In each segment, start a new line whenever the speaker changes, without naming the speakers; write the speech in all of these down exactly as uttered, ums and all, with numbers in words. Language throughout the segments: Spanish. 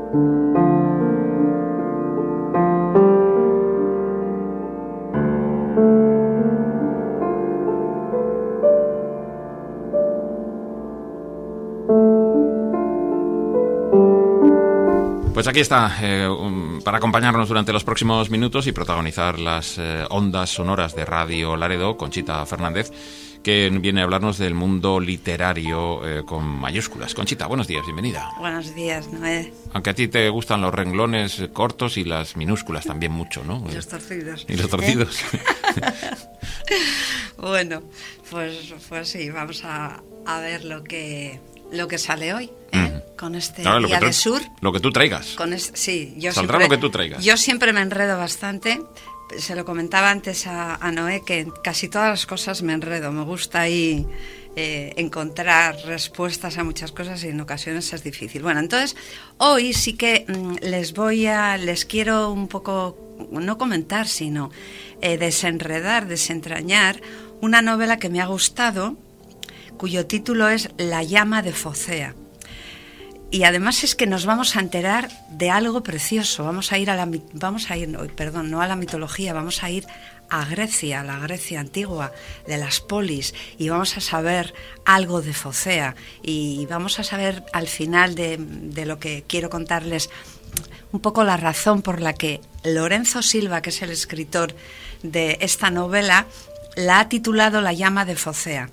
Pues aquí está, eh, um, para acompañarnos durante los próximos minutos y protagonizar las eh, ondas sonoras de Radio Laredo, Conchita Fernández, que viene a hablarnos del mundo literario eh, con mayúsculas. Conchita, buenos días, bienvenida.
Buenos días, Noé.
Aunque a ti te gustan los renglones cortos y las minúsculas también mucho, ¿no?
Y los torcidos.
Y los torcidos.
¿Eh? Bueno, pues, pues sí, vamos a, a ver lo que, lo que sale hoy. ¿Eh? Mm. Con este
claro,
día
de
sur.
Lo que tú traigas.
Con es, sí, yo
Saldrá
siempre,
lo que tú traigas.
Yo siempre me enredo bastante. Se lo comentaba antes a, a Noé, que en casi todas las cosas me enredo. Me gusta ahí eh, encontrar respuestas a muchas cosas y en ocasiones es difícil. Bueno, entonces hoy sí que mmm, les voy a, les quiero un poco, no comentar, sino eh, desenredar, desentrañar una novela que me ha gustado, cuyo título es La llama de Focea. Y además es que nos vamos a enterar de algo precioso. Vamos a ir a la vamos a ir, perdón, no a la mitología, vamos a ir a Grecia, a la Grecia antigua, de las polis, y vamos a saber algo de Focea. Y vamos a saber al final de, de lo que quiero contarles un poco la razón por la que Lorenzo Silva, que es el escritor de esta novela, la ha titulado La llama de Focea.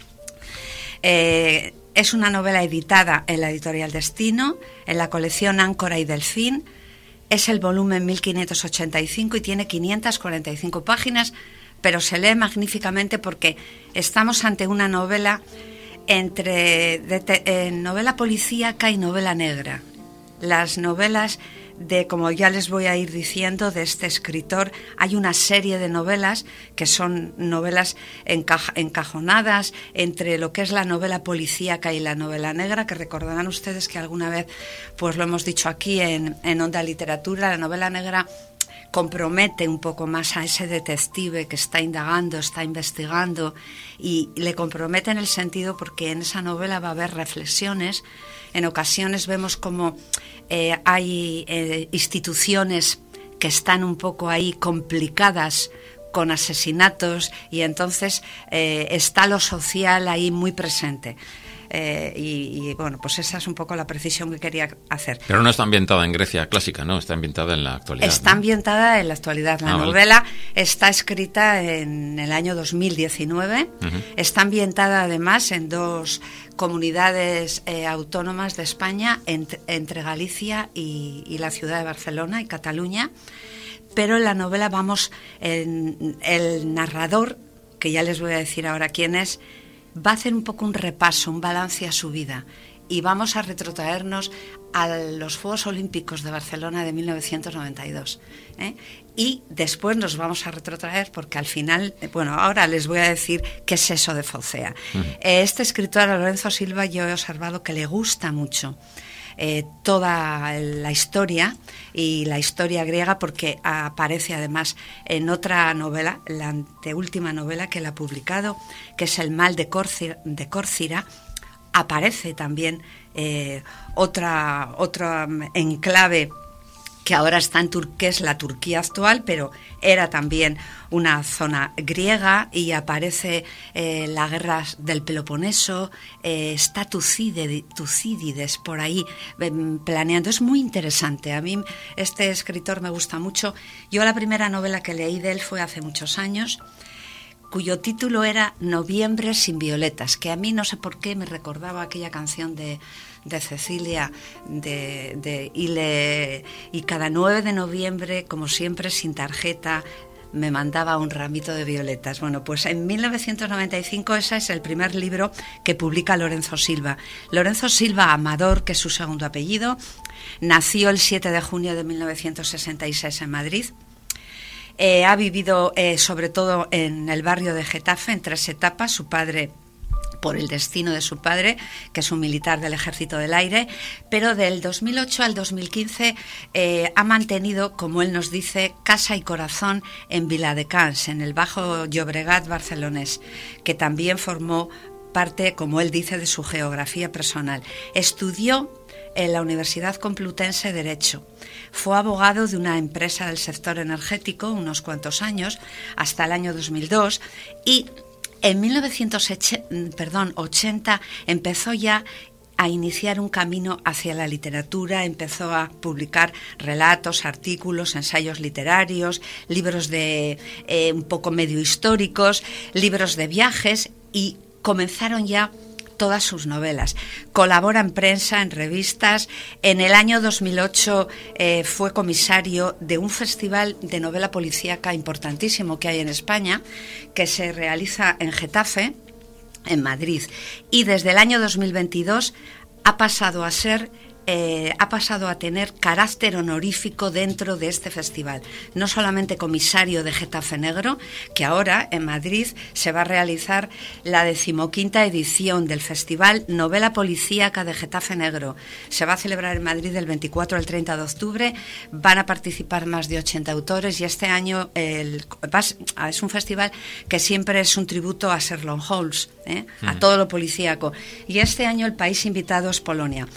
Eh, Es una novela editada en la editorial Destino, en la colección Áncora y Delfín. Es el volumen mil quinientos ochenta y cinco y tiene quinientas cuarenta y cinco páginas, pero se lee magníficamente porque estamos ante una novela entre de te, eh, novela policíaca y novela negra. Las novelas de, como ya les voy a ir diciendo, de este escritor, hay una serie de novelas que son novelas enca- encajonadas entre lo que es la novela policíaca y la novela negra, que recordarán ustedes que alguna vez, pues lo hemos dicho aquí en, en Onda Literatura, la novela negra compromete un poco más a ese detective que está indagando, está investigando, y le compromete en el sentido porque en esa novela va a haber reflexiones. En ocasiones vemos como eh, hay eh, instituciones que están un poco ahí complicadas con asesinatos, y entonces eh, está lo social ahí muy presente. Eh, y, y bueno, pues esa es un poco la precisión que quería hacer.
Pero no está ambientada en Grecia clásica, ¿no? Está ambientada en la actualidad.
Está
¿no?
ambientada en la actualidad. La ah, novela vale. Está escrita en el año dos mil diecinueve. Uh-huh. Está ambientada además en dos comunidades eh, autónomas de España, entre, entre Galicia y, y la ciudad de Barcelona y Cataluña. Pero en la novela vamos, en, el narrador, que ya les voy a decir ahora quién es, va a hacer un poco un repaso, un balance a su vida, y vamos a retrotraernos a los Juegos Olímpicos de Barcelona de mil novecientos noventa y dos. ¿eh? Y después nos vamos a retrotraer porque al final, bueno, ahora les voy a decir qué es eso de Focea. Uh-huh. Este escritor, Lorenzo Silva, yo he observado que le gusta mucho Eh, toda la historia y la historia griega, porque aparece además en otra novela, la anteúltima novela que él ha publicado, que es El mal de Córcira, de Córcira. Aparece también eh, otra, otra enclave que ahora está en Tur- que es la Turquía actual, pero era también una zona griega, y aparece eh, la guerra del Peloponeso, eh, está Tucídides, Tucídides por ahí eh, planeando. Es muy interesante. A mí este escritor me gusta mucho. Yo la primera novela que leí de él fue hace muchos años, cuyo título era Noviembre sin violetas, que a mí no sé por qué me recordaba aquella canción de de Cecilia, de, de, y, le, y cada nueve de noviembre, como siempre, sin tarjeta, me mandaba un ramito de violetas. Bueno, pues en mil novecientos noventa y cinco ese es el primer libro que publica Lorenzo Silva. Lorenzo Silva Amador, que es su segundo apellido, nació el siete de junio de mil novecientos sesenta y seis en Madrid. Eh, ha vivido eh, sobre todo en el barrio de Getafe en tres etapas. Su padre, por el destino de su padre, que es un militar del Ejército del Aire, pero del dos mil ocho al dos mil quince eh, ha mantenido, como él nos dice, casa y corazón en Viladecans, en el Bajo Llobregat barcelonés, que también formó parte, como él dice, de su geografía personal. Estudió en la Universidad Complutense de Derecho. Fue abogado de una empresa del sector energético unos cuantos años, hasta el año dos mil dos, y en mil novecientos ochenta empezó ya a iniciar un camino hacia la literatura, empezó a publicar relatos, artículos, ensayos literarios, libros de eh, un poco medio históricos, libros de viajes, y comenzaron ya todas sus novelas. Colabora en prensa, en revistas. En el año dos mil ocho eh, fue comisario de un festival de novela policíaca importantísimo que hay en España, que se realiza en Getafe, en Madrid, y desde el año dos mil veintidós ha pasado a ser eh, ha pasado a tener carácter honorífico dentro de este festival. No solamente comisario de Getafe Negro, que ahora en Madrid se va a realizar la decimoquinta edición del Festival Novela Policíaca de Getafe Negro. Se va a celebrar en Madrid del veinticuatro al treinta de octubre. Van a participar más de ochenta autores, y este año el, es un festival que siempre es un tributo a Sherlock Holmes, ¿eh? uh-huh. a todo lo policíaco. Y este año el país invitado es Polonia.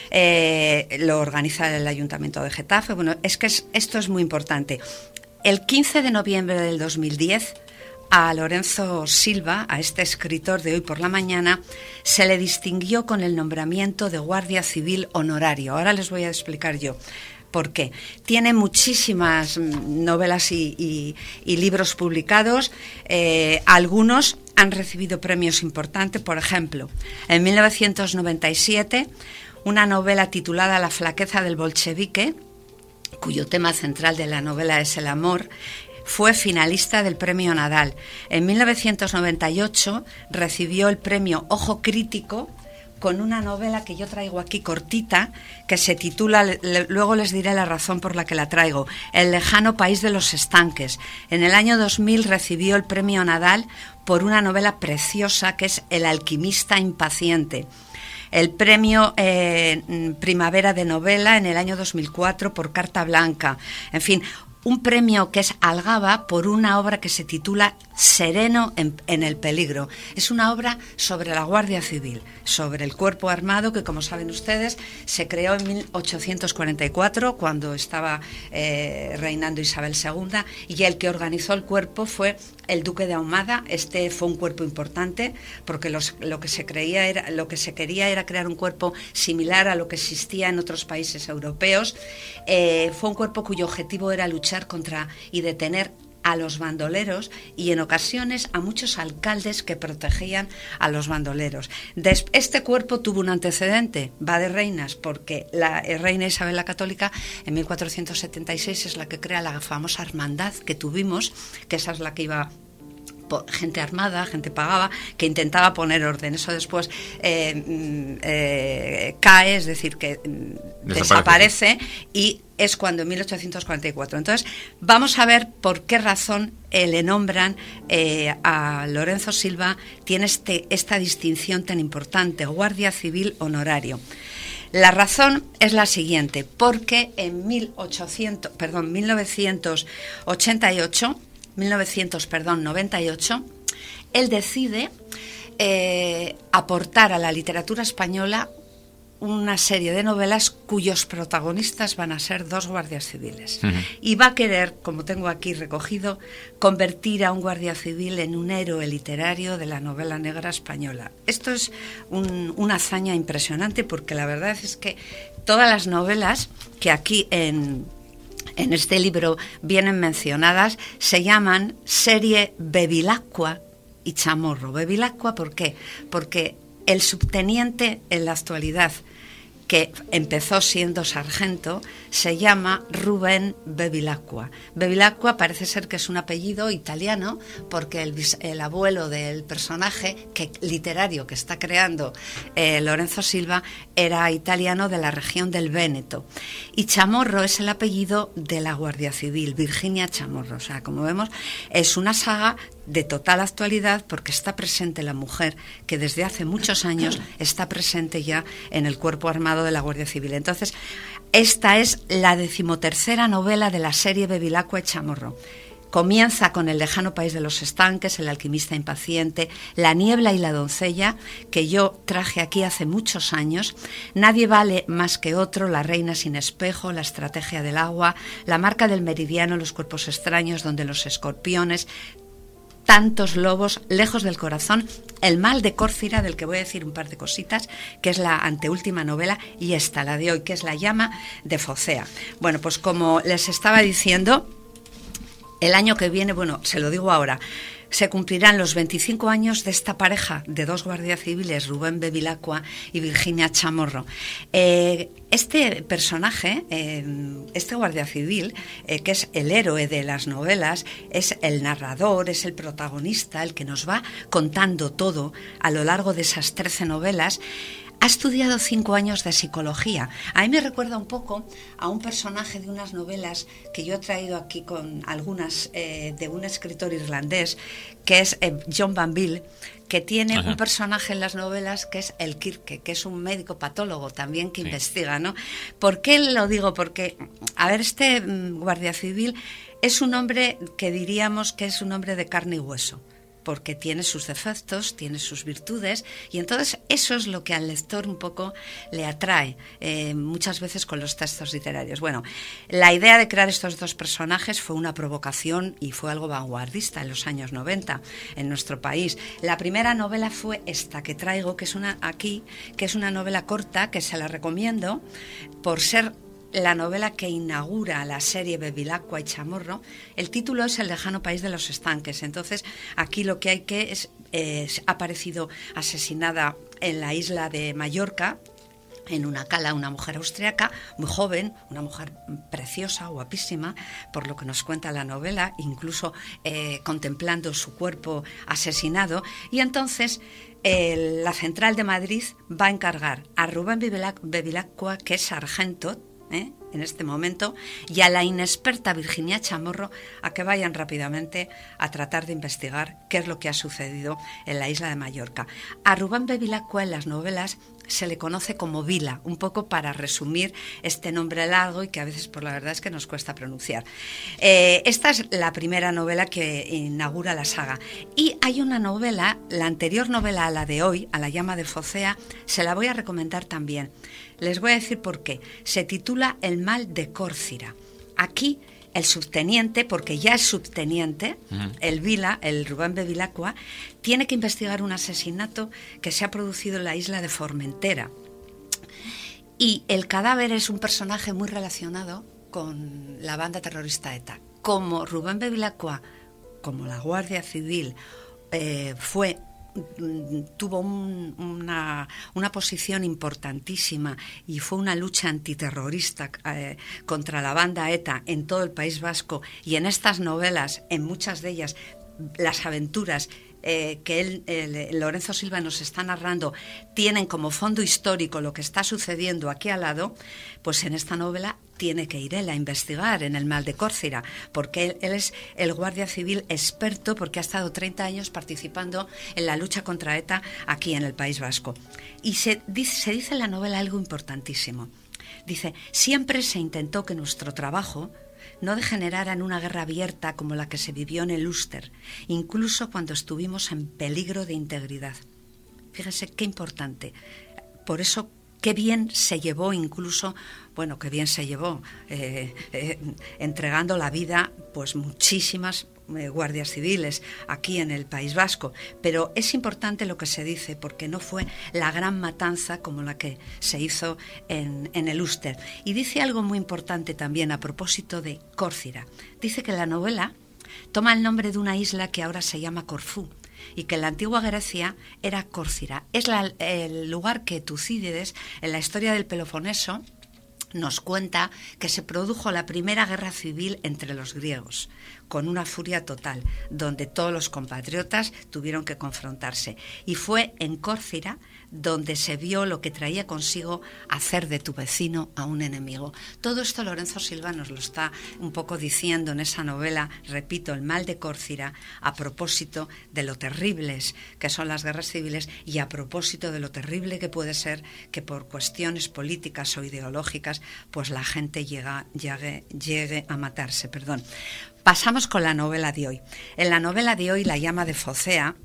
Eh, lo organiza el Ayuntamiento de Getafe. Bueno, es que es, esto es muy importante. El quince de noviembre del dos mil diez, a Lorenzo Silva, a este escritor de Hoy por la Mañana, se le distinguió con el nombramiento de Guardia Civil Honorario. Ahora les voy a explicar yo por qué. Tiene muchísimas novelas y, y, y libros publicados. Eh, algunos han recibido premios importantes. Por ejemplo, en mil novecientos noventa y siete, una novela titulada La flaqueza del bolchevique, cuyo tema central de la novela es el amor, fue finalista del Premio Nadal. En mil novecientos noventa y ocho recibió el premio Ojo Crítico con una novela que yo traigo aquí cortita, que se titula, le, luego les diré la razón por la que la traigo, El lejano país de los estanques. En el año dos mil recibió el Premio Nadal por una novela preciosa que es El alquimista impaciente. El premio eh, Primavera de Novela en el año dos mil cuatro por Carta Blanca. En fin, un premio que es Algaba por una obra que se titula Sereno en, en el peligro. Es una obra sobre la Guardia Civil, sobre el cuerpo armado que, como saben ustedes, se creó en mil ochocientos cuarenta y cuatro, cuando estaba eh, reinando Isabel segunda, y el que organizó el cuerpo fue el duque de Ahumada. Este fue un cuerpo importante porque los, lo que se creía era, lo que se quería era crear un cuerpo similar a lo que existía en otros países europeos. Eh, fue un cuerpo cuyo objetivo era luchar contra y detener a los bandoleros, y en ocasiones a muchos alcaldes que protegían a los bandoleros. Des- este cuerpo tuvo un antecedente, va de reinas, porque la eh, reina Isabel la Católica en mil cuatrocientos setenta y seis es la que crea la famosa hermandad que tuvimos, que esa es la que iba gente armada, gente pagada, que intentaba poner orden. Eso después eh, eh, cae, es decir, que desaparece. desaparece, y es cuando en mil ochocientos cuarenta y cuatro. Entonces, vamos a ver por qué razón eh, le nombran eh, a Lorenzo Silva, tiene este, esta distinción tan importante, Guardia Civil Honorario. La razón es la siguiente, porque en mil ochocientos, perdón, mil novecientos ochenta y ocho mil novecientos noventa y ocho, él decide eh, aportar a la literatura española una serie de novelas cuyos protagonistas van a ser dos guardias civiles. Uh-huh. Y va a querer, como tengo aquí recogido, convertir a un guardia civil en un héroe literario de la novela negra española. Esto es un, una hazaña impresionante, porque la verdad es que todas las novelas que aquí en... en este libro vienen mencionadas, se llaman serie Bevilacqua y Chamorro. Bevilacqua, ¿por qué? Porque el subteniente en la actualidad, que empezó siendo sargento, se llama Rubén Bevilacqua. Bevilacqua parece ser que es un apellido italiano, porque el, el abuelo del personaje que, literario que está creando eh, Lorenzo Silva era italiano, de la región del Véneto. Y Chamorro es el apellido de la Guardia Civil, Virginia Chamorro. O sea, como vemos, es una saga de total actualidad, porque está presente la mujer que desde hace muchos años está presente ya en el cuerpo armado de la Guardia Civil. Entonces, esta es la decimotercera novela de la serie Bevilacqua y Chamorro. Comienza con El lejano país de los estanques, El alquimista impaciente, La niebla y la doncella, que yo traje aquí hace muchos años, Nadie vale más que otro, La reina sin espejo, La estrategia del agua, La marca del meridiano, Los cuerpos extraños, Donde los escorpiones, Tantos lobos, Lejos del corazón, El mal de Córcira, del que voy a decir un par de cositas, que es la anteúltima novela, y esta, la de hoy, que es La llama de Focea. Bueno, pues como les estaba diciendo, el año que viene, bueno, se lo digo ahora, se cumplirán los veinticinco años de esta pareja de dos guardias civiles, Rubén Bevilacqua y Virginia Chamorro. Eh, este personaje, eh, este guardia civil, eh, que es el héroe de las novelas, es el narrador, es el protagonista, el que nos va contando todo a lo largo de esas trece novelas. Ha estudiado cinco años de psicología. A mí me recuerda un poco a un personaje de unas novelas que yo he traído aquí con algunas eh, de un escritor irlandés, que es eh, John Banville, que tiene Ajá. un personaje en las novelas que es el Kirke, que es un médico patólogo también que sí. investiga, ¿no? ¿Por qué lo digo? Porque, a ver, este mm, guardia civil es un hombre que diríamos que es un hombre de carne y hueso, porque tiene sus defectos, tiene sus virtudes, y entonces eso es lo que al lector un poco le atrae, eh, muchas veces con los textos literarios. Bueno, la idea de crear estos dos personajes fue una provocación y fue algo vanguardista en los años noventa en nuestro país. La primera novela fue esta que traigo, que es una aquí, que es una novela corta, que se la recomiendo por ser la novela que inaugura la serie Bevilacqua y Chamorro. El título es El lejano país de los estanques. Entonces, aquí lo que hay que es, eh, ha aparecido asesinada en la isla de Mallorca, en una cala, una mujer austriaca, muy joven, una mujer preciosa, guapísima, por lo que nos cuenta la novela, incluso eh, contemplando su cuerpo asesinado. Y entonces eh, la Central de Madrid va a encargar a Rubén Bevilacqua, que es sargento, ¿Eh? en este momento, y a la inexperta Virginia Chamorro a que vayan rápidamente a tratar de investigar qué es lo que ha sucedido en la isla de Mallorca. A Rubén Bevilacqua en las novelas se le conoce como Vila, un poco para resumir este nombre largo y que a veces por la verdad es que nos cuesta pronunciar. Eh, esta es la primera novela que inaugura la saga, y hay una novela, la anterior novela a la de hoy, a La llama de Focea, se la voy a recomendar también. Les voy a decir por qué. Se titula El mal de Córcira. Aquí el subteniente, porque ya es subteniente, uh-huh. el Vila, el Rubén Bevilacqua, tiene que investigar un asesinato que se ha producido en la isla de Formentera. Y el cadáver es un personaje muy relacionado con la banda terrorista ETA. Como Rubén Bevilacqua, como la Guardia Civil, eh, fue... tuvo un, una, una posición importantísima y fue una lucha antiterrorista eh, contra la banda ETA en todo el País Vasco, y en estas novelas, en muchas de ellas, las aventuras eh, que él, eh, Lorenzo Silva nos está narrando tienen como fondo histórico lo que está sucediendo aquí al lado, pues en esta novela tiene que ir él a investigar en el mal de Córcira, porque él, él es el guardia civil experto, porque ha estado treinta años participando en la lucha contra ETA aquí en el País Vasco. Y se dice, se dice en la novela algo importantísimo. Dice, siempre se intentó que nuestro trabajo no degenerara en una guerra abierta como la que se vivió en el Ulster, incluso cuando estuvimos en peligro de integridad. Fíjese qué importante. Por eso, qué bien se llevó incluso, bueno, qué bien se llevó, eh, eh, entregando la vida, pues muchísimas eh, guardias civiles aquí en el País Vasco. Pero es importante lo que se dice, porque no fue la gran matanza como la que se hizo en, en el Ulster. Y dice algo muy importante también a propósito de Córcira. Dice que la novela toma el nombre de una isla que ahora se llama Corfú, y que en la antigua Grecia era Córcira. Es la, el lugar que Tucídides, en la historia del Peloponeso, nos cuenta que se produjo la primera guerra civil entre los griegos, con una furia total, donde todos los compatriotas tuvieron que confrontarse. Y fue en Córcira donde se vio lo que traía consigo hacer de tu vecino a un enemigo. Todo esto Lorenzo Silva nos lo está un poco diciendo en esa novela, repito, El mal de Córcira, a propósito de lo terribles que son las guerras civiles y a propósito de lo terrible que puede ser que por cuestiones políticas o ideológicas pues la gente llega, llegue, llegue a matarse. Perdón. Pasamos con la novela de hoy. En la novela de hoy, La llama de Focea,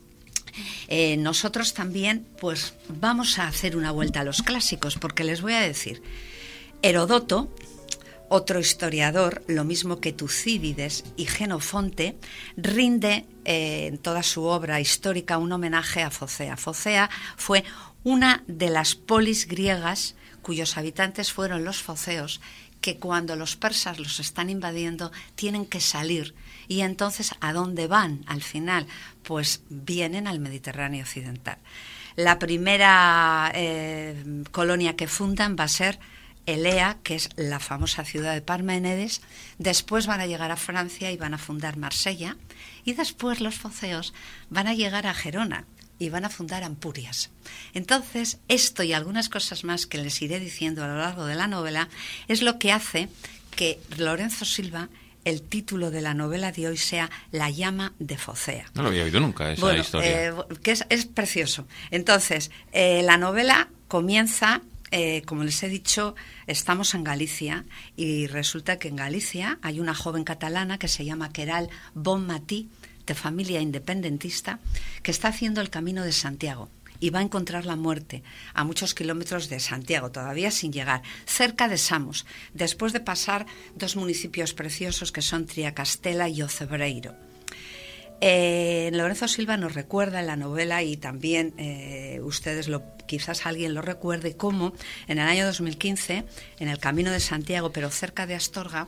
Eh, nosotros también pues vamos a hacer una vuelta a los clásicos, porque les voy a decir, Heródoto, otro historiador, lo mismo que Tucídides y Jenofonte, rinde eh, en toda su obra histórica un homenaje a Focea. Focea fue una de las polis griegas cuyos habitantes fueron los foceos, que cuando los persas los están invadiendo tienen que salir. Y entonces, ¿a dónde van al final? Pues vienen al Mediterráneo occidental. La primera eh, colonia que fundan va a ser Elea, que es la famosa ciudad de Parménides. Después van a llegar a Francia y van a fundar Marsella. Y después los foceos van a llegar a Gerona y van a fundar Ampurias. Entonces, esto y algunas cosas más que les iré diciendo a lo largo de la novela es lo que hace que Lorenzo Silva, el título de la novela de hoy sea La llama de Focea.
No lo había oído nunca esa
bueno,
historia.
Eh, que es, es precioso. Entonces, eh, la novela comienza, eh, como les he dicho, estamos en Galicia y resulta que en Galicia hay una joven catalana que se llama Queralt Bonmatí, de familia independentista, que está haciendo el Camino de Santiago y va a encontrar la muerte a muchos kilómetros de Santiago, todavía sin llegar, cerca de Samos, después de pasar dos municipios preciosos que son Triacastela y Ocebreiro. Eh, Lorenzo Silva nos recuerda en la novela, y también eh, ustedes, lo, quizás alguien lo recuerde, cómo en el año dos mil quince, en el Camino de Santiago, pero cerca de Astorga,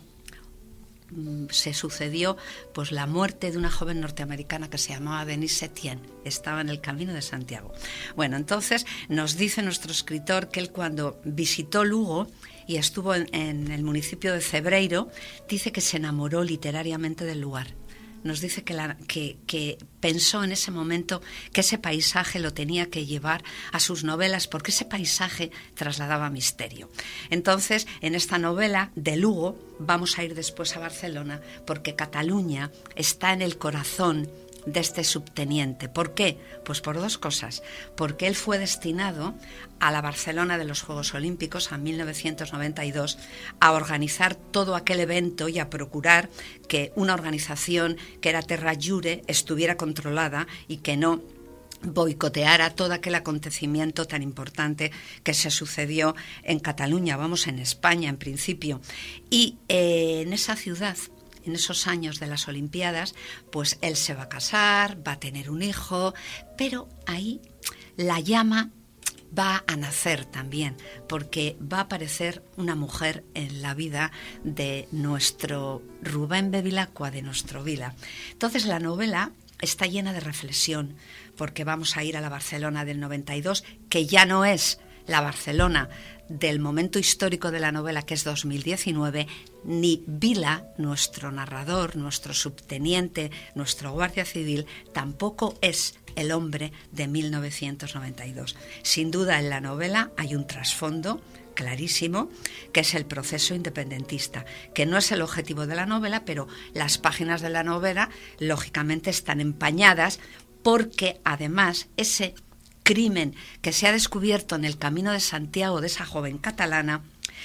se sucedió pues la muerte de una joven norteamericana que se llamaba Denise Etienne. Estaba en el Camino de Santiago. Bueno, entonces nos dice nuestro escritor que él, cuando visitó Lugo y estuvo en, en el municipio de Cebreiro, dice que se enamoró literariamente del lugar. Nos dice que, la, que, que pensó en ese momento que ese paisaje lo tenía que llevar a sus novelas, porque ese paisaje trasladaba misterio. Entonces, en esta novela de Lugo, vamos a ir después a Barcelona, porque Cataluña está en el corazón de este subteniente. ¿Por qué? Pues por dos cosas. Porque él fue destinado a la Barcelona de los Juegos Olímpicos en mil novecientos noventa y dos a organizar todo aquel evento y a procurar que una organización que era Terra Jure estuviera controlada y que no boicoteara todo aquel acontecimiento tan importante que se sucedió en Cataluña, vamos, en España en principio. Y eh, en esa ciudad, en esos años de las Olimpiadas, pues él se va a casar, va a tener un hijo, pero ahí la llama va a nacer también, porque va a aparecer una mujer en la vida de nuestro Rubén Bevilacqua, de nuestro Vila. Entonces la novela está llena de reflexión, porque vamos a ir a la Barcelona del noventa y dos, que ya no es la Barcelona del momento histórico de la novela, que es dos mil diecinueve, ni Vila, nuestro narrador, nuestro subteniente, nuestro guardia civil, tampoco es el hombre de mil novecientos noventa y dos. Sin duda, en la novela hay un trasfondo clarísimo, que es el proceso independentista, que no es el objetivo de la novela, pero las páginas de la novela, lógicamente, están empañadas, porque además ese crimen que se ha descubierto en el Camino de Santiago de esa joven catalana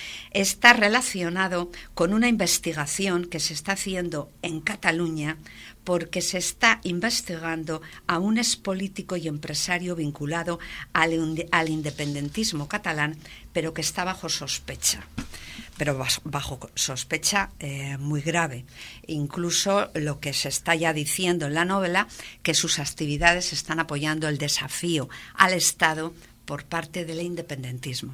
está relacionado con una investigación que se está haciendo en Cataluña, porque se está investigando a un expolítico y empresario vinculado al, al independentismo catalán, pero que está bajo sospecha. pero bajo sospecha eh, muy grave. Incluso lo que se está ya diciendo en la novela, que sus actividades están apoyando el desafío al Estado por parte del independentismo.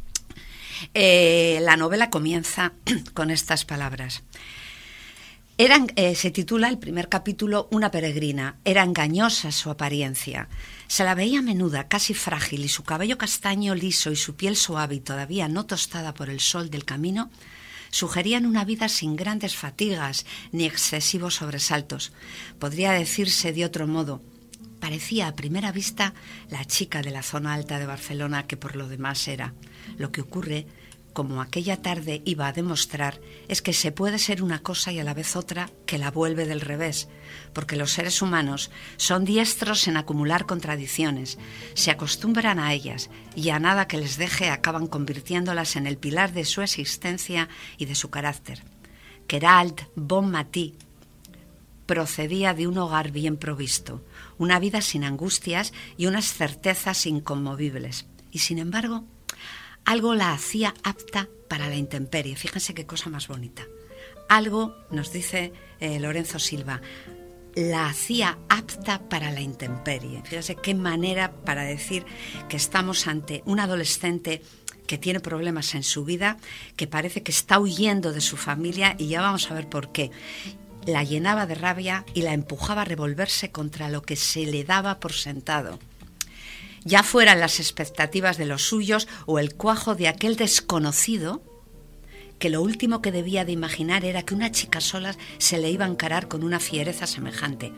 Eh, la novela comienza con estas palabras. Era, eh, se titula el primer capítulo Una peregrina. Era engañosa su apariencia. Se la veía menuda, casi frágil, y su cabello castaño liso y su piel suave y todavía no tostada por el sol del camino sugerían una vida sin grandes fatigas ni excesivos sobresaltos. Podría decirse de otro modo, parecía a primera vista la chica de la zona alta de Barcelona que por lo demás era. Lo que ocurre, como aquella tarde iba a demostrar, es que se puede ser una cosa y a la vez otra que la vuelve del revés, porque los seres humanos son diestros en acumular contradicciones, se acostumbran a ellas y a nada que les deje acaban convirtiéndolas en el pilar de su existencia y de su carácter. Queralt Bonmatí procedía de un hogar bien provisto, una vida sin angustias y unas certezas inconmovibles, y sin embargo algo la hacía apta para la intemperie. Fíjense qué cosa más bonita. Algo, nos dice eh, Lorenzo Silva, la hacía apta para la intemperie. Fíjense qué manera para decir que estamos ante un adolescente que tiene problemas en su vida, que parece que está huyendo de su familia, y ya vamos a ver por qué. La llenaba de rabia y la empujaba a revolverse contra lo que se le daba por sentado. Ya fueran las expectativas de los suyos o el cuajo de aquel desconocido, que lo último que debía de imaginar era que una chica sola se le iba a encarar con una fiereza semejante.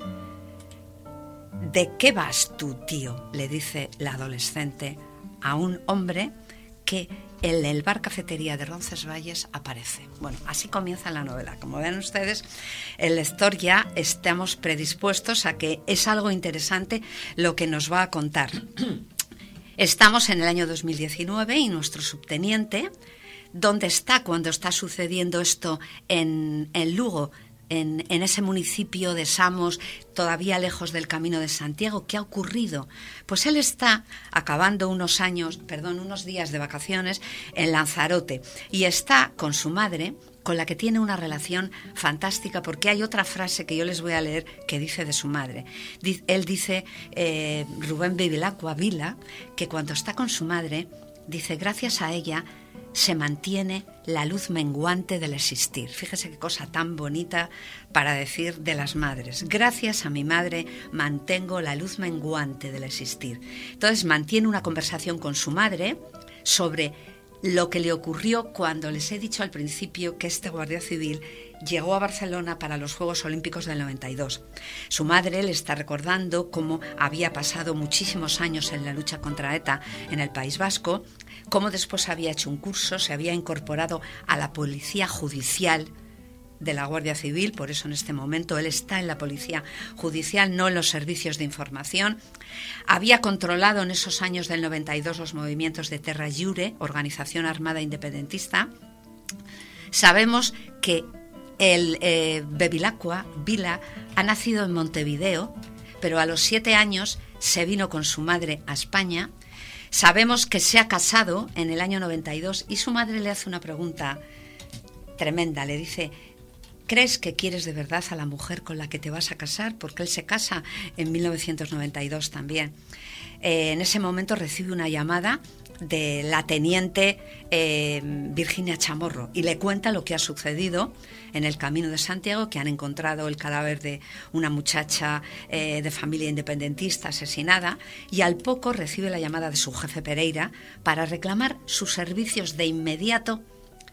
¿De qué vas tú, tío?, le dice la adolescente a un hombre que en el bar cafetería de Roncesvalles aparece. Bueno, así comienza la novela. Como ven ustedes, el lector ya estamos predispuestos a que es algo interesante lo que nos va a contar. Estamos en el año dos mil diecinueve y nuestro subteniente, ¿dónde está cuando está sucediendo esto en, en Lugo? En, en ese municipio de Samos, todavía lejos del Camino de Santiago. ¿Qué ha ocurrido? Pues él está acabando unos años, perdón, unos días de vacaciones en Lanzarote y está con su madre, con la que tiene una relación fantástica, porque hay otra frase que yo les voy a leer que dice de su madre. Él dice, eh, Rubén Bevilacqua Vila, que cuando está con su madre, dice, gracias a ella se mantiene la luz menguante del existir. Fíjese qué cosa tan bonita para decir de las madres. Gracias a mi madre mantengo la luz menguante del existir. Entonces mantiene una conversación con su madre sobre lo que le ocurrió cuando les he dicho al principio que este guardia civil llegó a Barcelona para los Juegos Olímpicos del noventa y dos. Su madre le está recordando cómo había pasado muchísimos años en la lucha contra ETA en el País Vasco, cómo después había hecho un curso, se había incorporado a la policía judicial de la Guardia Civil, por eso en este momento él está en la policía judicial, no en los servicios de información. Había controlado en esos años del noventa y dos los movimientos de Terra Lliure, organización armada independentista. Sabemos que el eh, Bevilacqua Vila ha nacido en Montevideo, pero a los siete años se vino con su madre a España. Sabemos que se ha casado en el año noventa y dos y su madre le hace una pregunta tremenda. Le dice, ¿crees que quieres de verdad a la mujer con la que te vas a casar? Porque él se casa en mil novecientos noventa y dos también. Eh, en ese momento recibe una llamada de la teniente eh, Virginia Chamorro y le cuenta lo que ha sucedido en el Camino de Santiago, que han encontrado el cadáver de una muchacha eh, de familia independentista asesinada, y al poco recibe la llamada de su jefe Pereira para reclamar sus servicios de inmediato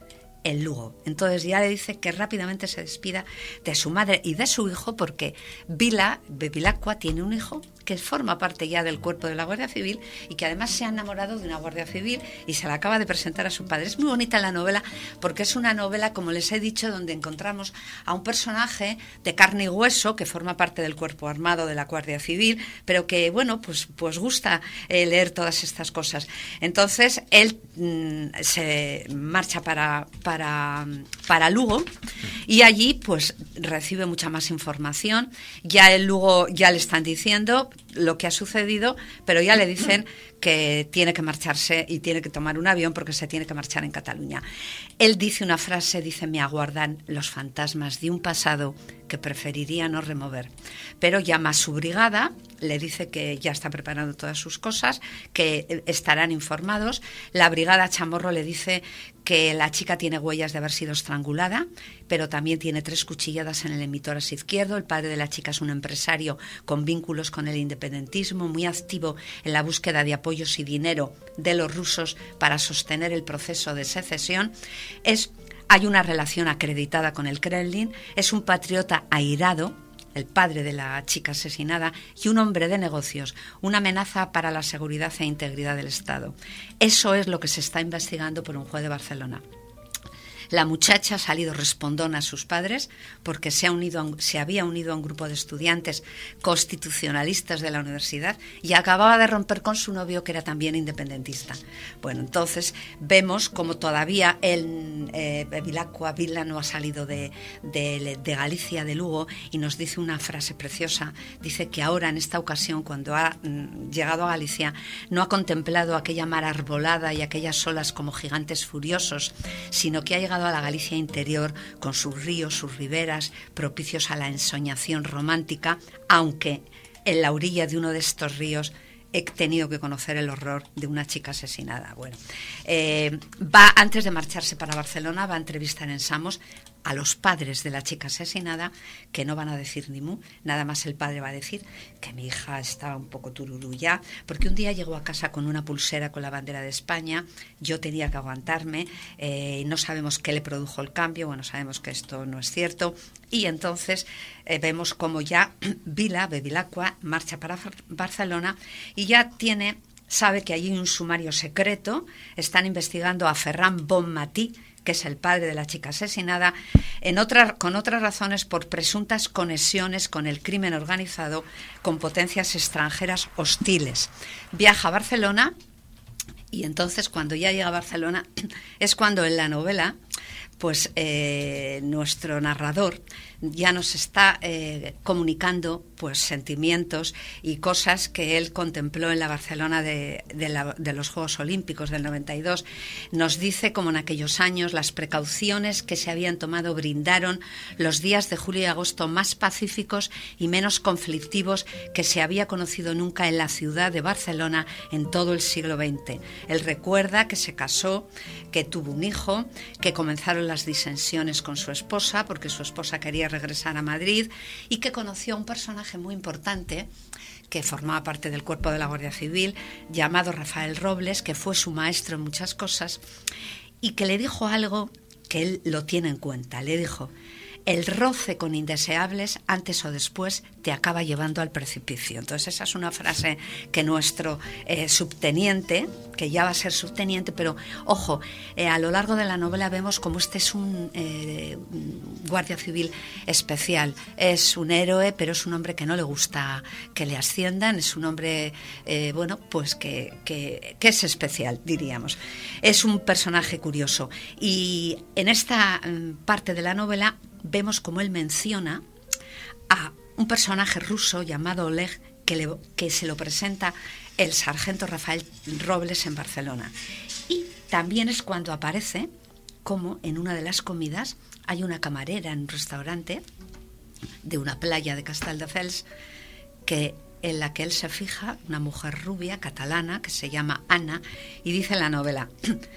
en Lugo. Entonces ya le dice que rápidamente se despida de su madre y de su hijo, porque Vila, Bevilacqua, tiene un hijo que forma parte ya del cuerpo de la Guardia Civil y que además se ha enamorado de una Guardia Civil y se la acaba de presentar a su padre. Es muy bonita la novela porque es una novela, como les he dicho, donde encontramos a un personaje de carne y hueso que forma parte del cuerpo armado de la Guardia Civil, pero que, bueno, pues, pues gusta eh, leer todas estas cosas. Entonces él mmm, se marcha para, para, para Lugo y allí pues recibe mucha más información. Ya en Lugo ya le están diciendo lo que ha sucedido, pero ya le dicen que tiene que marcharse y tiene que tomar un avión porque se tiene que marchar en Cataluña. Él dice una frase, dice, me aguardan los fantasmas de un pasado que preferiría no remover. Pero llama a su brigada, le dice que ya está preparando todas sus cosas, que estarán informados. La brigada Chamorro le dice que la chica tiene huellas de haber sido estrangulada, pero también tiene tres cuchilladas en el hemitórax izquierdo. El padre de la chica es un empresario con vínculos con el independentismo, muy activo en la búsqueda de apoyos y dinero de los rusos para sostener el proceso de secesión. Es, hay una relación acreditada con el Kremlin, es un patriota airado, el padre de la chica asesinada, y un hombre de negocios, una amenaza para la seguridad e integridad del Estado. Eso es lo que se está investigando por un juez de Barcelona. La muchacha ha salido respondona a sus padres porque se, ha unido a un, se había unido a un grupo de estudiantes constitucionalistas de la universidad y acababa de romper con su novio, que era también independentista. Bueno, entonces vemos como todavía el eh, Bevilacqua Vila no ha salido de, de, de Galicia, de Lugo, y nos dice una frase preciosa. Dice que ahora, en esta ocasión, cuando ha mm, llegado a Galicia, no ha contemplado aquella mar arbolada y aquellas olas como gigantes furiosos, sino que ha llegado a la Galicia interior con sus ríos, sus riberas, propicios a la ensoñación romántica, aunque en la orilla de uno de estos ríos he tenido que conocer el horror de una chica asesinada. Bueno, eh, va, antes de marcharse para Barcelona, va a entrevistar en Samos a los padres de la chica asesinada, que no van a decir ni mu, nada más el padre va a decir que mi hija estaba un poco tururú ya, porque un día llegó a casa con una pulsera con la bandera de España, yo tenía que aguantarme, eh, no sabemos qué le produjo el cambio, bueno, sabemos que esto no es cierto, y entonces eh, vemos como ya Vila, Bevilacqua, marcha para Barcelona y ya tiene, sabe que allí hay un sumario secreto, están investigando a Ferran Bonmatí, que es el padre de la chica asesinada, en otra, con otras razones por presuntas conexiones con el crimen organizado con potencias extranjeras hostiles. Viaja a Barcelona y entonces, cuando ya llega a Barcelona, es cuando en la novela pues eh, nuestro narrador ya nos está eh, comunicando pues sentimientos y cosas que él contempló en la Barcelona de, de, la, de los Juegos Olímpicos del noventa y dos. Nos dice como en aquellos años las precauciones que se habían tomado brindaron los días de julio y agosto más pacíficos y menos conflictivos que se había conocido nunca en la ciudad de Barcelona en todo el siglo veinte. Él recuerda que se casó, que tuvo un hijo, que comenzaron las disensiones con su esposa porque su esposa quería regresar a Madrid y que conoció a un personaje muy importante que formaba parte del cuerpo de la Guardia Civil, llamado Rafael Robles, que fue su maestro en muchas cosas y que le dijo algo que él lo tiene en cuenta. Le dijo: el roce con indeseables, antes o después, te acaba llevando al precipicio. Entonces esa es una frase que nuestro eh, subteniente, que ya va a ser subteniente, pero ojo, eh, a lo largo de la novela vemos como este es un eh, guardia civil especial. Es un héroe, pero es un hombre que no le gusta que le asciendan, es un hombre, eh, bueno, pues que, que, que es especial, diríamos. Es un personaje curioso. Y en esta um, parte de la novela vemos como él menciona a un personaje ruso llamado Oleg, que, le, que se lo presenta el sargento Rafael Robles en Barcelona. Y también es cuando aparece como en una de las comidas hay una camarera en un restaurante de una playa de Castelldefels que, en la que él se fija, una mujer rubia catalana que se llama Ana, y dice en la novela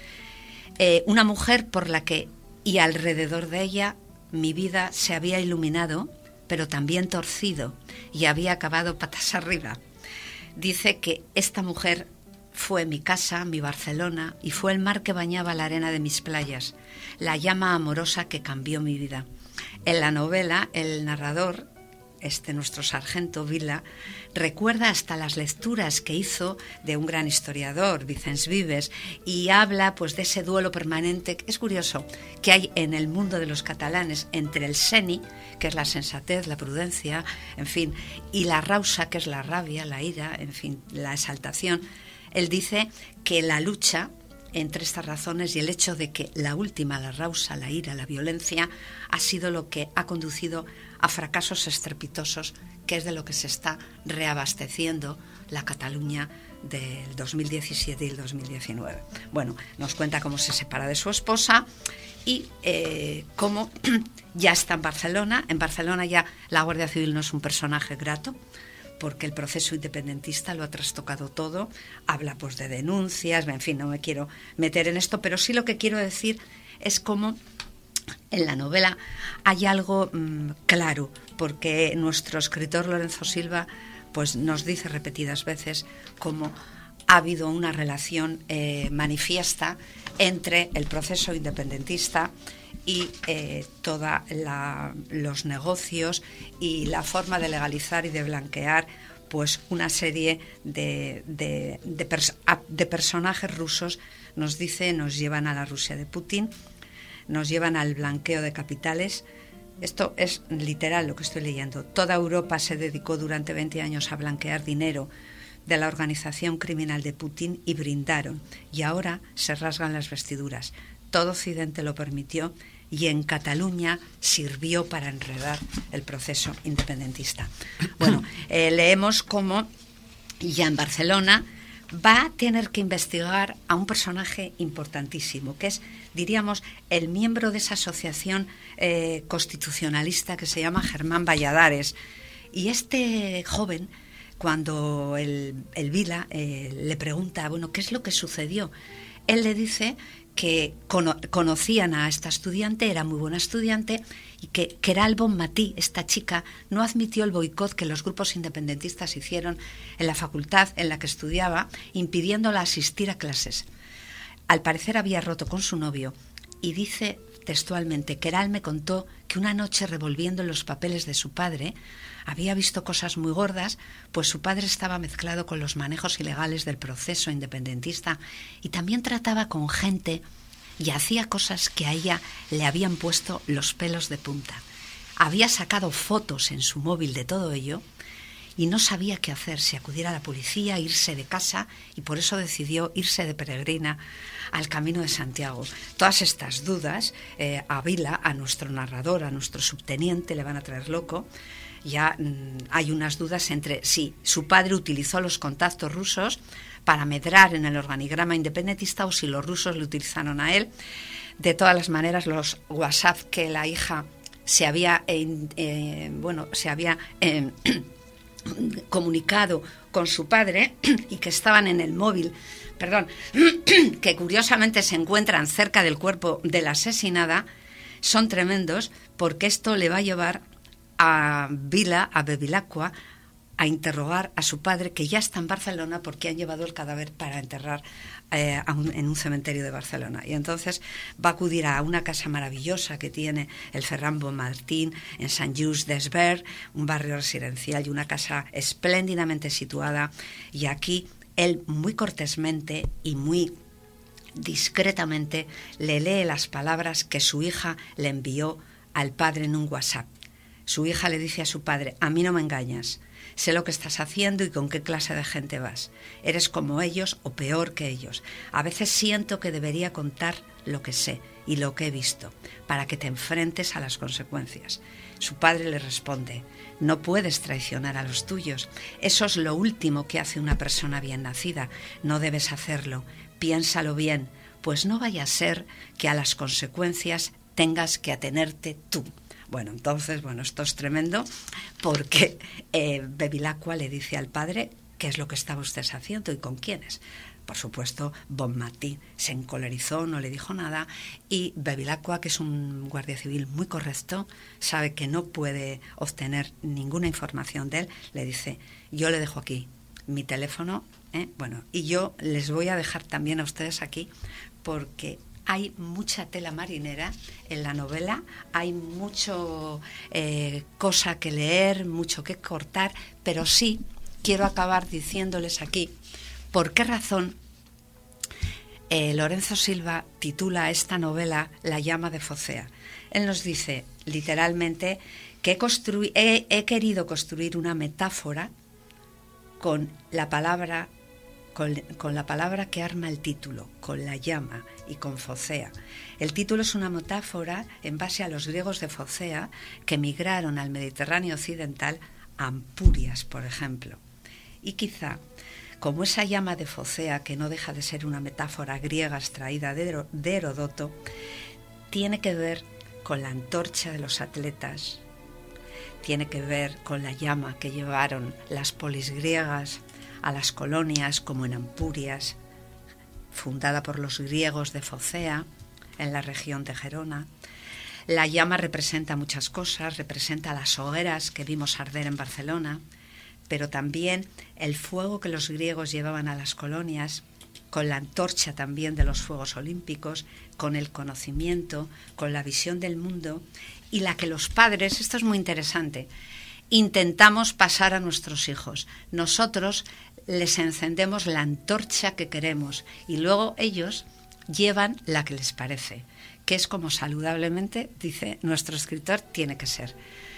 eh, una mujer por la que y alrededor de ella mi vida se había iluminado, pero también torcido, y había acabado patas arriba. Dice que esta mujer fue mi casa, mi Barcelona, y fue el mar que bañaba la arena de mis playas, la llama amorosa que cambió mi vida. En la novela, el narrador, este nuestro sargento Vila, recuerda hasta las lecturas que hizo de un gran historiador, Vicens Vives, y habla pues de ese duelo permanente. Es curioso que hay en el mundo de los catalanes entre el seni, que es la sensatez, la prudencia, en fin, y la rausa, que es la rabia, la ira, en fin, la exaltación. Él dice que la lucha entre estas razones y el hecho de que la última, la rausa, la ira, la violencia, ha sido lo que ha conducido a fracasos estrepitosos, que es de lo que se está reabasteciendo la Cataluña del dos mil diecisiete y el dos mil diecinueve. Bueno, nos cuenta cómo se separa de su esposa y eh, cómo ya está en Barcelona. En Barcelona ya la Guardia Civil no es un personaje grato, porque el proceso independentista lo ha trastocado todo, habla pues de denuncias, en fin, no me quiero meter en esto, pero sí lo que quiero decir es cómo en la novela hay algo mmm, claro, porque nuestro escritor Lorenzo Silva pues nos dice repetidas veces cómo ha habido una relación eh, manifiesta entre el proceso independentista y eh, todos los negocios y la forma de legalizar y de blanquear pues una serie de, de, de, pers de personajes rusos. Nos dice, nos llevan a la Rusia de Putin, nos llevan al blanqueo de capitales. Esto es literal lo que estoy leyendo. Toda Europa se dedicó durante veinte años a blanquear dinero de la organización criminal de Putin y brindaron. Y ahora se rasgan las vestiduras. Todo Occidente lo permitió y en Cataluña sirvió para enredar el proceso independentista. Bueno, eh, leemos cómo ya en Barcelona va a tener que investigar a un personaje importantísimo, que es, diríamos, el miembro de esa asociación eh, constitucionalista que se llama Germán Valladares. Y este joven, cuando el, el Vila eh, le pregunta, bueno, ¿qué es lo que sucedió? Él le dice que cono conocían a esta estudiante, era muy buena estudiante, y que Queralt Bonmatí, esta chica, no admitió el boicot que los grupos independentistas hicieron en la facultad en la que estudiaba, impidiéndola asistir a clases. Al parecer había roto con su novio, y dice textualmente, Queralt me contó que una noche revolviendo los papeles de su padre, había visto cosas muy gordas, pues su padre estaba mezclado con los manejos ilegales del proceso independentista y también trataba con gente y hacía cosas que a ella le habían puesto los pelos de punta. Había sacado fotos en su móvil de todo ello y no sabía qué hacer, si acudir a la policía, irse de casa, y por eso decidió irse de peregrina al Camino de Santiago. Todas estas dudas eh, a Vila, a nuestro narrador, a nuestro subteniente, le van a traer loco. Ya mmm, hay unas dudas entre si su padre utilizó los contactos rusos para medrar en el organigrama independentista o si los rusos le utilizaron a él. De todas las maneras, los WhatsApp que la hija se había, eh, eh, bueno, se había eh, comunicado con su padre y que estaban en el móvil, perdón, que curiosamente se encuentran cerca del cuerpo de la asesinada, son tremendos, porque esto le va a llevar a Vila, a Bevilacqua, a interrogar a su padre, que ya está en Barcelona porque han llevado el cadáver para enterrar eh, a un, en un cementerio de Barcelona. Y entonces va a acudir a una casa maravillosa que tiene el Ferran Bonmartín en Sant Just Desvern, un barrio residencial y una casa espléndidamente situada. Y aquí él muy cortésmente y muy discretamente le lee las palabras que su hija le envió al padre en un WhatsApp. Su hija le dice a su padre, a mí no me engañas, sé lo que estás haciendo y con qué clase de gente vas. Eres como ellos o peor que ellos. A veces siento que debería contar lo que sé y lo que he visto, para que te enfrentes a las consecuencias. Su padre le responde, no puedes traicionar a los tuyos. Eso es lo último que hace una persona bien nacida. No debes hacerlo. Piénsalo bien, pues no vaya a ser que a las consecuencias tengas que atenerte tú. Bueno, entonces, bueno, esto es tremendo porque eh, Bevilacqua le dice al padre qué es lo que estaba usted haciendo y con quiénes. Por supuesto, Bonmatí se encolerizó, no le dijo nada, y Bevilacqua, que es un guardia civil muy correcto, sabe que no puede obtener ninguna información de él, le dice, yo le dejo aquí mi teléfono, ¿eh? Bueno, y yo les voy a dejar también a ustedes aquí porque hay mucha tela marinera en la novela, hay mucho eh, cosa que leer, mucho que cortar, pero sí quiero acabar diciéndoles aquí por qué razón eh, Lorenzo Silva titula esta novela La llama de Focea. Él nos dice literalmente que he, he, he querido construir una metáfora con la palabra Con, con la palabra que arma el título, con la llama y con Focea. El título es una metáfora en base a los griegos de Focea que emigraron al Mediterráneo occidental, a Ampurias, por ejemplo. Y quizá, como esa llama de Focea, que no deja de ser una metáfora griega extraída de, de Heródoto, tiene que ver con la antorcha de los atletas, tiene que ver con la llama que llevaron las polis griegas a las colonias como en Ampurias, fundada por los griegos de Focea, en la región de Gerona. La llama representa muchas cosas, representa las hogueras que vimos arder en Barcelona, pero también el fuego que los griegos llevaban a las colonias, con la antorcha también de los Fuegos Olímpicos, con el conocimiento, con la visión del mundo, y la que los padres, esto es muy interesante, intentamos pasar a nuestros hijos. Nosotros les encendemos la antorcha que queremos y luego ellos llevan la que les parece, que es como saludablemente, dice nuestro escritor, tiene que ser.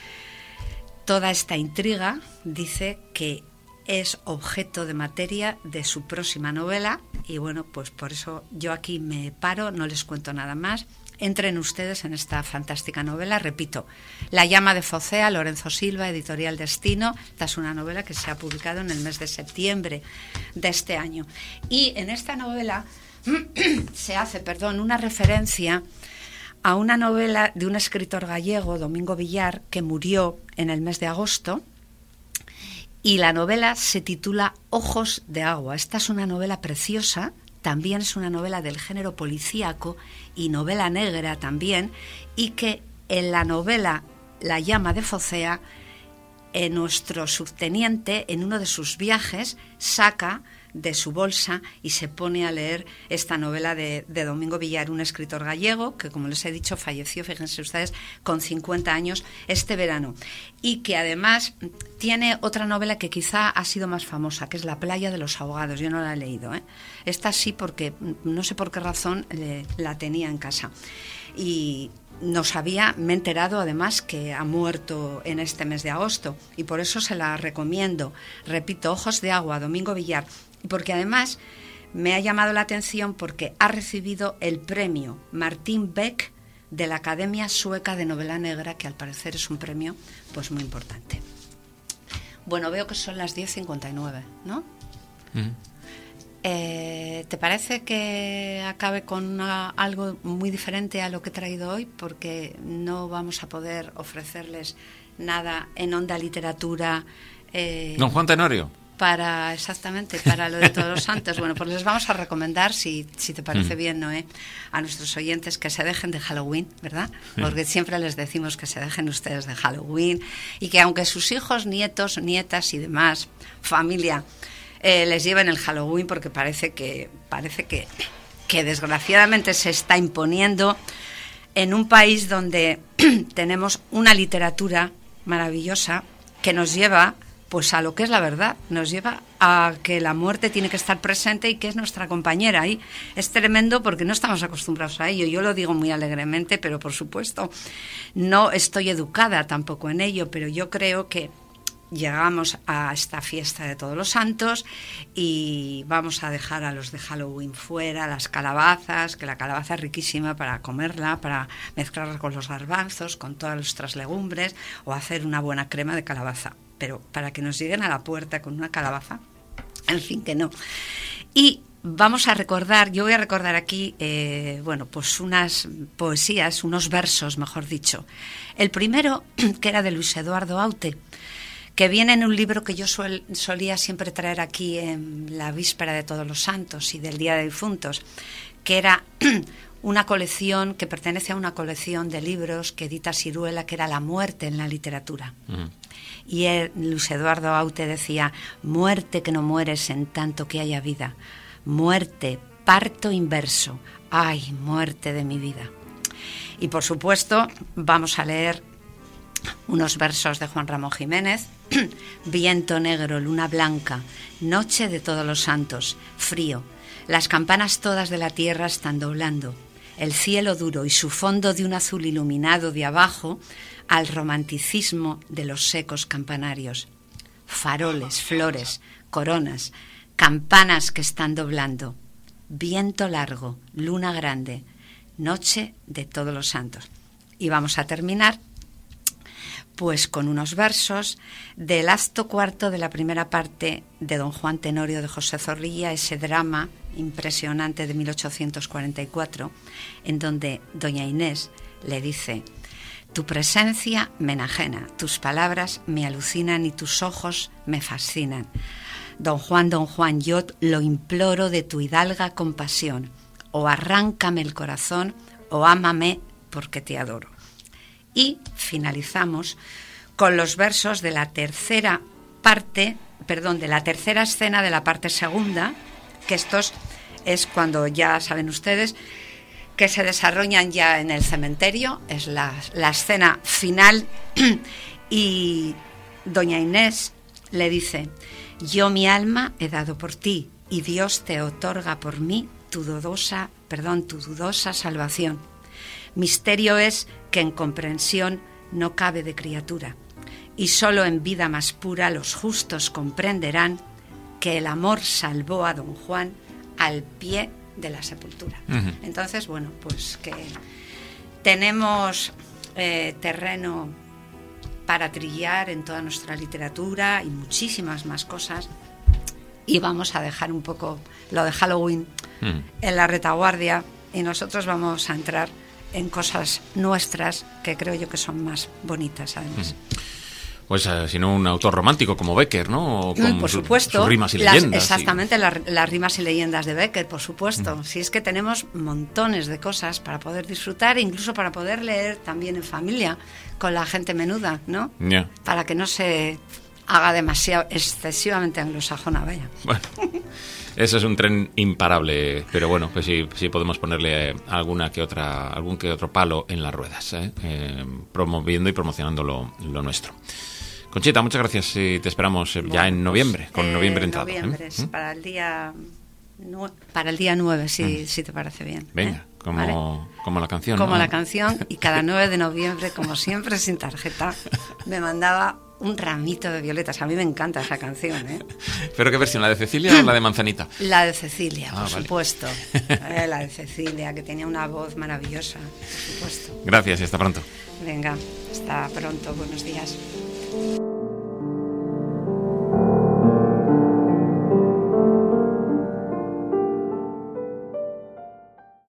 Toda esta intriga dice que es objeto de materia de su próxima novela y bueno, pues por eso yo aquí me paro, no les cuento nada más. Entren ustedes en esta fantástica novela, repito, La llama de Focea, Lorenzo Silva, Editorial Destino. Esta es una novela que se ha publicado en el mes de septiembre de este año. Y en esta novela se hace, perdón, una referencia a una novela de un escritor gallego, Domingo Villar, que murió en el mes de agosto, y la novela se titula Ojos de agua. Esta es una novela preciosa, también es una novela del género policíaco y novela negra también, y que en la novela La llama de Focea, eh, nuestro subteniente en uno de sus viajes saca de su bolsa y se pone a leer esta novela de, de Domingo Villar, un escritor gallego que, como les he dicho, falleció, fíjense ustedes, con cincuenta años este verano, y que además tiene otra novela que quizá ha sido más famosa, que es La playa de los ahogados. Yo no la he leído, ¿eh? Esta sí, porque no sé por qué razón eh, la tenía en casa y no sabía, me he enterado además que ha muerto en este mes de agosto y por eso se la recomiendo. Repito, Ojos de agua, Domingo Villar, porque además me ha llamado la atención porque ha recibido el premio Martín Beck de la Academia Sueca de Novela Negra, que al parecer es un premio pues muy importante. Bueno, veo que son las diez cincuenta y nueve, ¿no? Mm. Eh, ¿Te parece que acabe con una, algo muy diferente a lo que he traído hoy? Porque no vamos a poder ofrecerles nada en Onda Literatura. Eh,
Don Juan Tenorio.
Para, exactamente, para lo de Todos los Santos. Bueno, pues les vamos a recomendar, si, si te parece mm. bien, Noé, a nuestros oyentes que se dejen de Halloween, ¿verdad? Porque siempre les decimos que se dejen ustedes de Halloween y que aunque sus hijos, nietos, nietas y demás, familia, eh, les lleven el Halloween, porque parece que, parece que, que desgraciadamente se está imponiendo en un país donde tenemos una literatura maravillosa que nos lleva pues a lo que es la verdad, nos lleva a que la muerte tiene que estar presente y que es nuestra compañera. Y es tremendo porque no estamos acostumbrados a ello. Yo lo digo muy alegremente, pero por supuesto no estoy educada tampoco en ello, pero yo creo que llegamos a esta fiesta de Todos los Santos y vamos a dejar a los de Halloween fuera, las calabazas, que la calabaza es riquísima para comerla, para mezclarla con los garbanzos, con todas nuestras legumbres, o hacer una buena crema de calabaza. Pero para que nos lleguen a la puerta con una calabaza, en fin, que no. Y vamos a recordar, yo voy a recordar aquí, eh, bueno, pues unas poesías, unos versos, mejor dicho. El primero, que era de Luis Eduardo Aute, que viene en un libro que yo suel, solía siempre traer aquí en la víspera de Todos los Santos y del Día de Difuntos, que era una colección que pertenece a una colección de libros que edita Siruela, que era La muerte en la literatura. Uh-huh. Y él, Luis Eduardo Aute, decía: muerte que no mueres en tanto que haya vida, muerte, parto inverso, ay, muerte de mi vida. Y por supuesto vamos a leer unos versos de Juan Ramón Jiménez. Viento negro, luna blanca, noche de Todos los Santos, frío, las campanas todas de la tierra están doblando, el cielo duro y su fondo de un azul iluminado de abajo al romanticismo de los secos campanarios. Faroles, flores, coronas, campanas que están doblando, viento largo, luna grande, noche de Todos los Santos. Y vamos a terminar pues con unos versos del acto cuarto de la primera parte de Don Juan Tenorio de José Zorrilla, ese drama impresionante de mil ochocientos cuarenta y cuatro, en donde doña Inés le dice: tu presencia me enajena, tus palabras me alucinan y tus ojos me fascinan. Don Juan, don Juan, yo lo imploro de tu hidalga compasión, o arráncame el corazón o ámame porque te adoro. Y finalizamos con los versos de la tercera parte, perdón, de la tercera escena de la parte segunda, que estos es cuando ya saben ustedes que se desarrollan ya en el cementerio, es la, la escena final y doña Inés le dice: yo mi alma he dado por ti y Dios te otorga por mí tu dudosa, perdón, tu dudosa salvación. Misterio es que en comprensión no cabe de criatura y solo en vida más pura los justos comprenderán que el amor salvó a don Juan al pie de la sepultura. Uh-huh. Entonces, bueno, pues que tenemos eh, terreno para trillar en toda nuestra literatura y muchísimas más cosas, y vamos a dejar un poco lo de Halloween uh-huh. en la retaguardia, y nosotros vamos a entrar en cosas nuestras que creo yo que son más bonitas además. Uh-huh.
Pues eh, si no un autor romántico como Bécquer, ¿no? O con
por supuesto.
Sus rimas y
las,
leyendas.
Exactamente,
y...
las, las rimas y leyendas de Bécquer, por supuesto.
Mm.
Si es que tenemos montones de cosas para poder disfrutar, incluso para poder leer también en familia, con la gente menuda, ¿no?
Yeah.
Para que no se haga demasiado, excesivamente anglosajona, vaya.
Bueno, ese es un tren imparable, pero bueno, pues sí, sí podemos ponerle alguna que otra, algún que otro palo en las ruedas, ¿eh? Eh, promoviendo y promocionando lo, lo nuestro. Conchita, muchas gracias y te esperamos bueno, ya en noviembre, con eh, noviembre entrado.
Noviembre,
¿eh?
para el día nu- para el día nueve, si, mm. si te parece bien.
Venga,
¿eh?
como,
¿Vale?
como la canción.
Como
¿no?
la canción, y cada nueve de noviembre, como siempre, sin tarjeta, me mandaba un ramito de violetas. A mí me encanta esa canción, ¿eh?
¿Pero qué versión? ¿La de Cecilia o la de Manzanita?
La de Cecilia,
ah,
por
vale.
supuesto. Eh, la de Cecilia, que tenía una voz maravillosa, por supuesto.
Gracias y hasta pronto.
Venga, hasta pronto. Buenos días.